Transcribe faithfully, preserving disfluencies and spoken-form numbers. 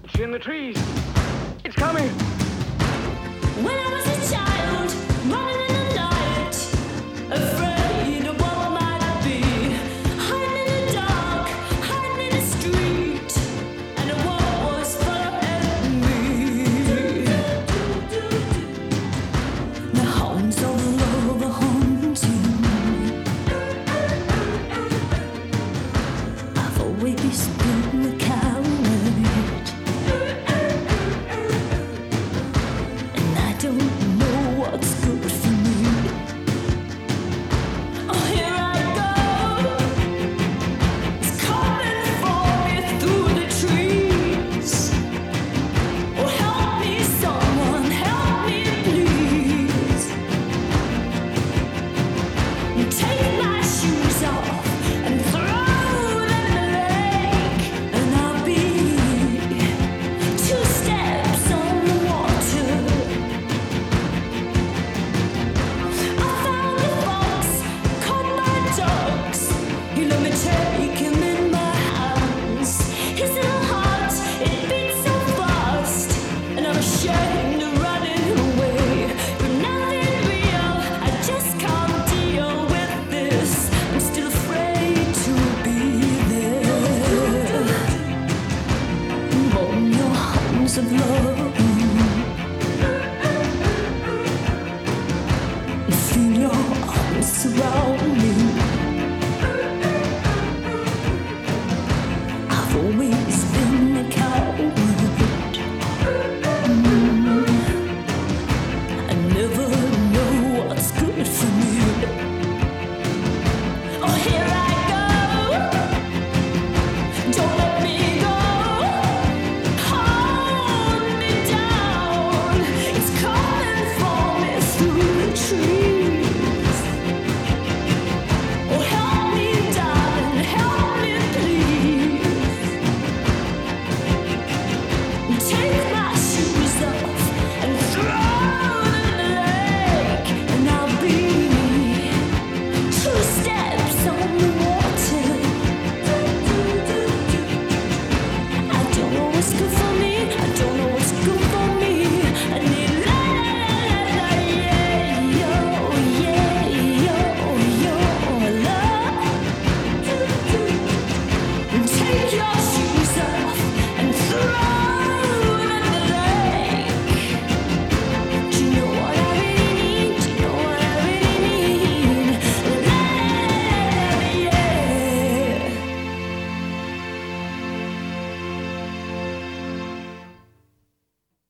It's in the trees. It's coming. When I was a child, running in the night, afraid of what I might be, hiding in the dark, hiding in the street, and the world was following me. The hounds all over hunting. I've always been the coward. Don't know what's good for me. Oh, here I go. It's coming for me through the trees. Oh, help me, someone, help me, please. Take my shoes off and throw them in the lake, and I'll be two steps on the water. Take him in my hands. His little heart, it beats so fast, and I'm ashamed of running away. But nothing real, I just can't deal with this. I'm still afraid to be there. Hold your hands of love.